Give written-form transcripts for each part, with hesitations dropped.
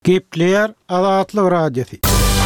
Gepleyer Azatlyk Radiosu.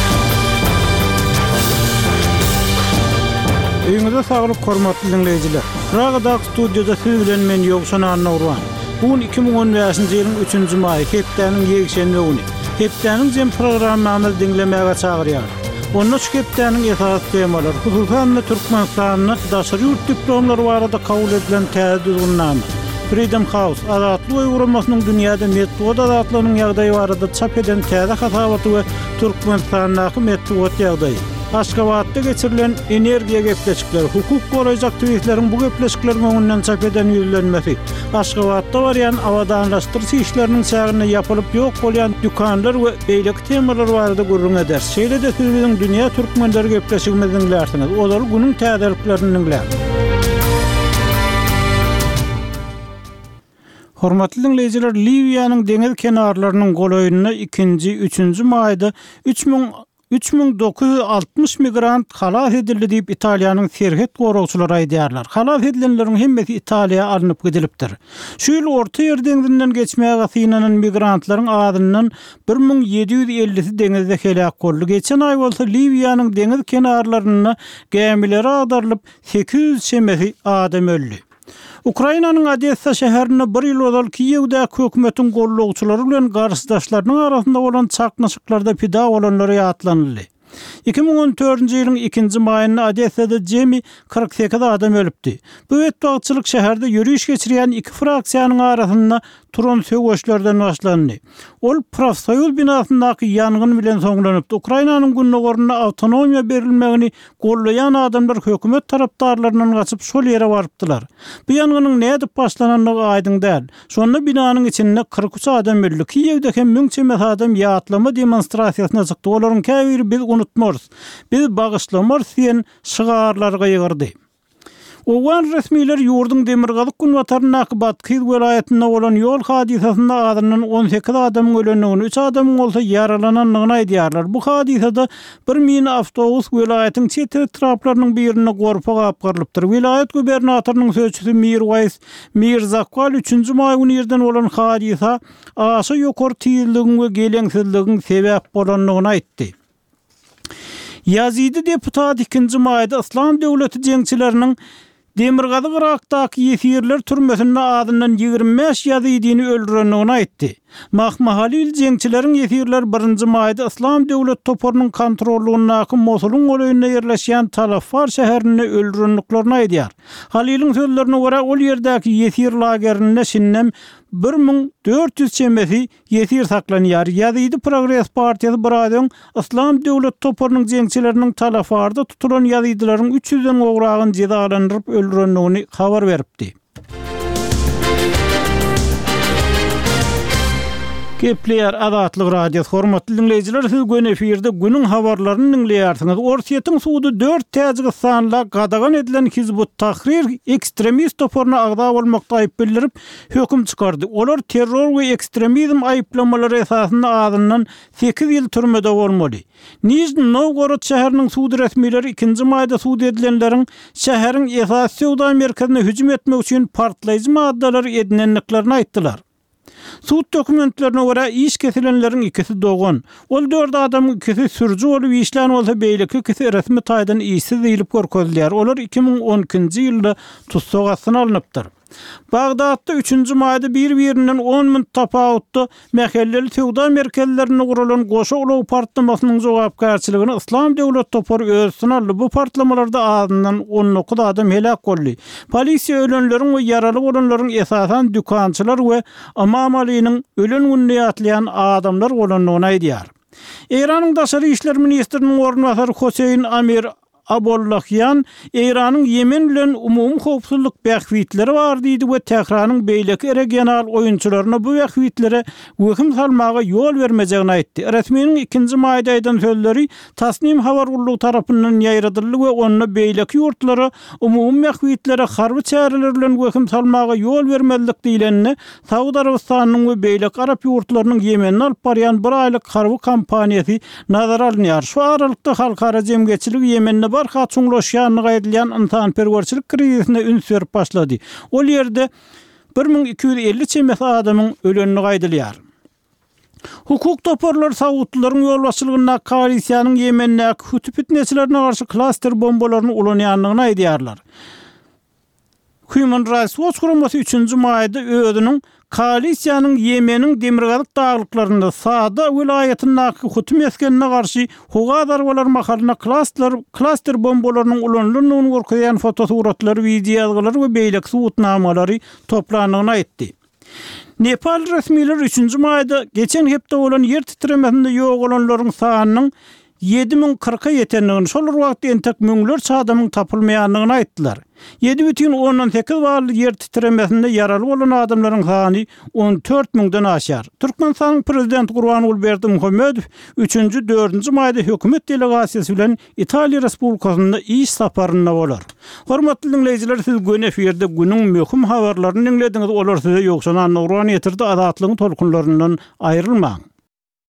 Öňüňizde saglyk hormatly dinleýijiler. Pragadag studiyada siz bilen men Ýogşan Arnawran. Bugün 2015-nji ýylyň 3-nji maý, hepdeniň ýekşenbe güni. Hepdeniň jem programmamy dinlemäge çagyrýar. Onda şu hepdeniň esas temalary, hususan Türkmenistanyň daşary ýurt diplomlary barada kabul edilen täze Freedom House Azatlyk uyguramasynyň dünýäde metod azatlygynyň ýagdaýy barada çap eden täze hasabaty we Türkmenistanyň metod ýagdaýy. Aşgabatda geçirilen energiýa gepleşikleri, hukuk goraýjak tweetleriň bu gepleşiklerin öňünden çap eden ýüzlenmesi, Aşgabatda barýan awadanlaşdyrjy işleriniň çägine ýapylyp ýok bolýan dükanlar we beýleki temalar barada gurrun eder. Şeýle-de siz biziň dünýä türkmenleri gepleşigimizi dinlersiňiz. Olar günüň täzeliklerini dinler. Hormatly dinleýijiler, Libiýanyň deňiz kenarlarynyň goloýunyna 2-3-nji maýda 3960 migrant halas edildi diýip Italiýanyň serhet goragçylary aýdýarlar. Halas edilenleriň hemmesi Italiýa alınıp gidilipdir. Şu ýyl Orta Ýer deňizinden geçmäge synanan migrantlaryň adyndan 1750-si deňizde helak boldy. Geçen aý bolsa Libiýanyň deňiz kenarlaryna gemileri agdarylyp 800 şemesi adam öldü. Ukrainanyň Odessa şäherine bir ýyl bozal Kiýewde hökümetiň gollagçylary bilen garşydaşlarynyň arasynda bolan çaknaşyklarda pida bolanlary ýatlanyldy. 2014-nji ýylyň 2-nji maýynda Odessada jemi 48 adam ölüpdi. Bu wagtçylyk şäherde ýürüýüş geçirýän iki fraksiýanyň arasynda turan söwgeçlerden başlandy. Ol profsoýuz binasyndaky ýangyn bilen soňlanypdy. Ukrainanyň günnägerine awtonomiýa berilmegini gollayan adamlar hökümet tarapdarlarynyň gaçyp şol ýere barypdylar. Bu ýangnyň näde başlananlygy aýdyň däl. Şonda binanyň içinde 43 adam öldü. Kiýewde hem 1000 çemet adam ýatlama demonstrasiýasyna çykdy. Olaryň käbiri biz unutmaz. Biz bagyşlamaz diýen şygarlarga ýygyrdy. Owan resmiler ýurdun Demirgazyk günwataryna Batkyl welaýetinde bolan ýol hadisasynda adanyň 18 adamyň ölenligini, 3 adamyň bolsa ýaralananlygyny aýdýarlar. Bu hadisada bir mini awtobus welaýetiň çet etraplarynyň birine gorpa gapgarlypdyr. Welaýet gubernatorynyň sözçüsi Mirways Mirzakal 3-nji maý günü ýerden bolan hadisa aşy ýokary tiýildigiň we geleňsizligiň sebäp bolanlygyny aýtdy. Yazidi deputat 2-nji maýda Islam döwleti jeňçileriniň Demirgazyk Irakdaky ýesirler türmesinde adyndan 25 ýazydyny öldürenligini aýtdy. Mahmahalil jeňçileriň ýesirler 1-nji maýda Islam döwlet toparynyň kontrollugyny Mosulyň goloýunyna ýerleşýän Talafar şäherinde öldürenliklerini aýdýar. Haliliň sözlerine görä ol ýerdäki ýesir lagerinde şinnem 1400 çemesi ýesir saklanýar. Ýazydy Progress partiýasy Bradyň Islam döwlet toparynyň jeňçileriniň Talafarda tutulan ýazydylaryň 300-den gowragyn jezalandyryp öldürenligini habar beripdi. Gepleyer Azatlyk Radiosu hormatly dinleýijiler, siz gün efirde günüň habarlaryny dinleýärsiňiz. Orsiýetiň suwdy 4 Täjikistanda gadagan edilen Hizbut Tahrir ekstremist toparyna agda bolmakda aýyp bildirip höküm çykardy. Olar terror we ekstremizm aýyplamalary esasynda adyndan 8 ýyl türmede bolmaly. Nizhny Novgorod şäheriniň suwdy resmileri 2-nji maýda suwdy edilenleriň şäheriň esas sowda merkezine hüjüm etmek üçin partlaýjy maddalary edinenliklerini aýtdylar. Suud dokumentlerine göre iş kesilenlerin ikisi doğan. Ol 4 adam ikisi sürücü olup işlen olsa beýleki ikisi resmi taýdan işsiz diýilip görkezdiler. Olar 2012-nji ýylda tutsagyna alınıpdyr. Bagdatda 3-nji maýda bir-birinden 10 min tapawutda mähelleli sowda merkezlerine gurulan goşa ulaw partlamasynyň jogapkärçiligini Islam döwlet topary özüne aldy. Bu partlamalarda adyndan 19 adam helak boldy. Polisiýa ölenleriň we ýaraly bolanlaryň esasan dükançylar we amamalynyň ölen gününe ýatlayan adamlar bolanlygyny aýdýar. Iranyň daşary işler ministriniň ornwasary Hoseyn Amir Abollahyan Iranyň Yemen bilen umumy howpsuzlyk bähwitleri bar diýdi we Tehranyň beýleki regional oýunçylaryna bu bähwitlere höküm salmaga ýol bermejegini aýtdy. Resmiýetiň 2-nji maýda aýdan sözleri Tasnim habar gurulugy tarapyndan ýaýradyldy we ony beýleki ýurtlara umumy bähwitlere harby çäreler bilen höküm salmaga ýol bermezlik diýileni Saudi Arabistanyň we beýleki Arap ýurtlarynyň Yemenine alyp barýan bir aýlyk harby kampaniýasy nazara alınýar. Şu aralykda halkara jemgyýetçilik Yemenine barha çuňlaşýanyny aýdylýan insanperwerçilik krizisine üns berip başlady. Ol ýerde 1250 çemet adamyň ölenini aýdylýar. Hukuk toporlar sagutlaryň ýolbaşçylygyna koalisiýanyň Ýemendäki Huti fitneçilerine garşy klaster bombalaryny ulanýanlygyny aýdýarlar. Human Rights Watch guramasy 3-nji maýda özüniň koalisiýanyň Ýemeniň demirgazyk daglyklaryna Sada vilayatynyň Huti meskenine garşy hoga darbalar mahalyna klaster bombalarynyň ulanýanyny görkezýän fotosuratlar, video we beýleki suwutnamalary toplanygyny aýtdy. Nepal resmiler 3-nji maýda geçen hepde bolan yer titremesinde ýok bolanlaryň sanynyň 7040'a ýetendigini, şol wagtda entek müňlerçe adamyň tapylmaýanlygyny aýtdylar. 7,8 bally yer titremesinde yaraly bolan adamlaryň sany 14.000-den aşar. Türkmenistanyň prezidenti Gurbanuly Berdimuhammedow 3-nji 4-nji maýda hökümet delegasiýasy bilen Italiýa Respublikasynda iş saparyna bolar. Hormatly dinleýijiler, siz gün eferde günüň möhüm habarlaryny dinlediňiz. Olar size ýokşan anlygyny ýetirdi, adatlygyň tolkunlaryndan aýrylmaň.